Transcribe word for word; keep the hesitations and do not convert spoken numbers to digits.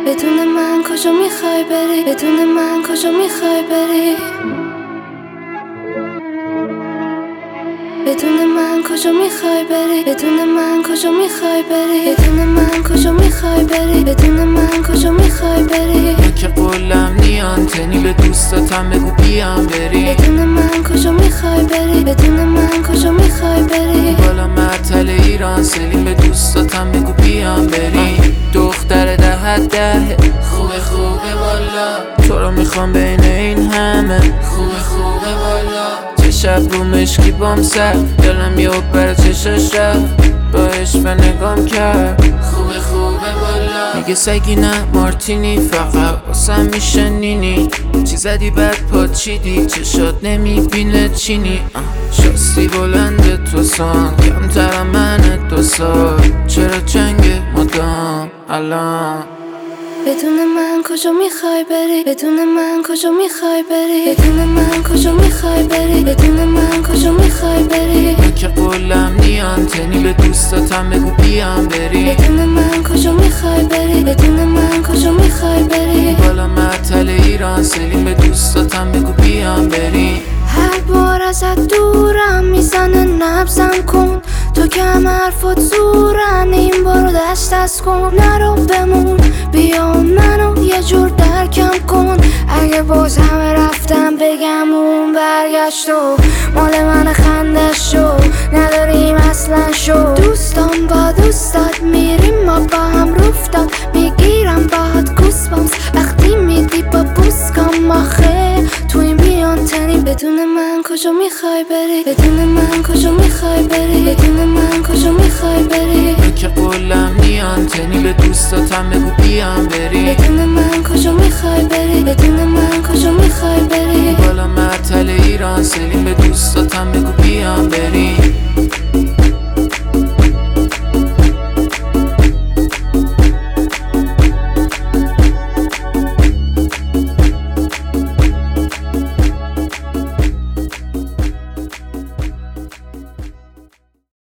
بدون من کجا میخوای بری؟ بدون من کجا میخوای بری؟ بدون من کجا میخوای بری؟ بدون من کجا میخوای بری؟ بدون من کجا میخوای بری؟ بدون من کجا میخوای بری؟ من که قولم نیان تنی به دوستاتم بگو بیام بری. بدون من کجا میخوای بری؟ بدون من کجا میخوای بری؟ بالا معطل ایران سلیم به دوستاتم بگو بیام بری. دختر دهت ده خوبه خوبه والا، تو رو میخوام بین این همه خوبه خوبه والا. چه شب رو مشکی بام سر دلم یه برا چشش رفت، با عشق نگام کرد خوبه خوبه والا. میگه سگی نه مارتینی فقط واسم میشه نینی، چی زدی بعد پا چیدی چشات نمیبینه چینی. شاستی بلنده تو سان کمترم من دو سال، چرا جنگ مدام الان؟ بدون من کجا میخوای بری؟ بدون من کجا میخوای بری؟ بدون من کجا میخوای بری؟ بدون من کجا میخوای بری؟ من که قولم نیان تنی به دوستاتم بگو بیام بری. بدون من کجا میخوای بری؟ بدون من کجا میخوای بری؟ بالا معطل ایران سلیم به دوستاتم بگو بیام بری. هر بار ازت دورم میزنه نبزم کن، تو کم حرفات زورن این بارو دست از کن. نرو بمون بیا منو یه جور درکم کن، اگه باز همه رفتم بگم اون برگشت و مال من خندش شو نداریم اصلا شو. دوستان با دوستات میریم ما با هم رفتاد، میگیرم باهات گوسبامس وقتی میدی با بوسکام. آخه تو این بیان تنی بدون من کجا میخوای بری؟ بدون من کجا میخوای بری؟ بدون من کجا میخوای بری؟ من که قولم نیان تنی به دوستاتم بگو بیام بری. بدون من کجا میخوای بری؟ بدون من کجا میخوای بری؟ بالا معطل ایران سلیم به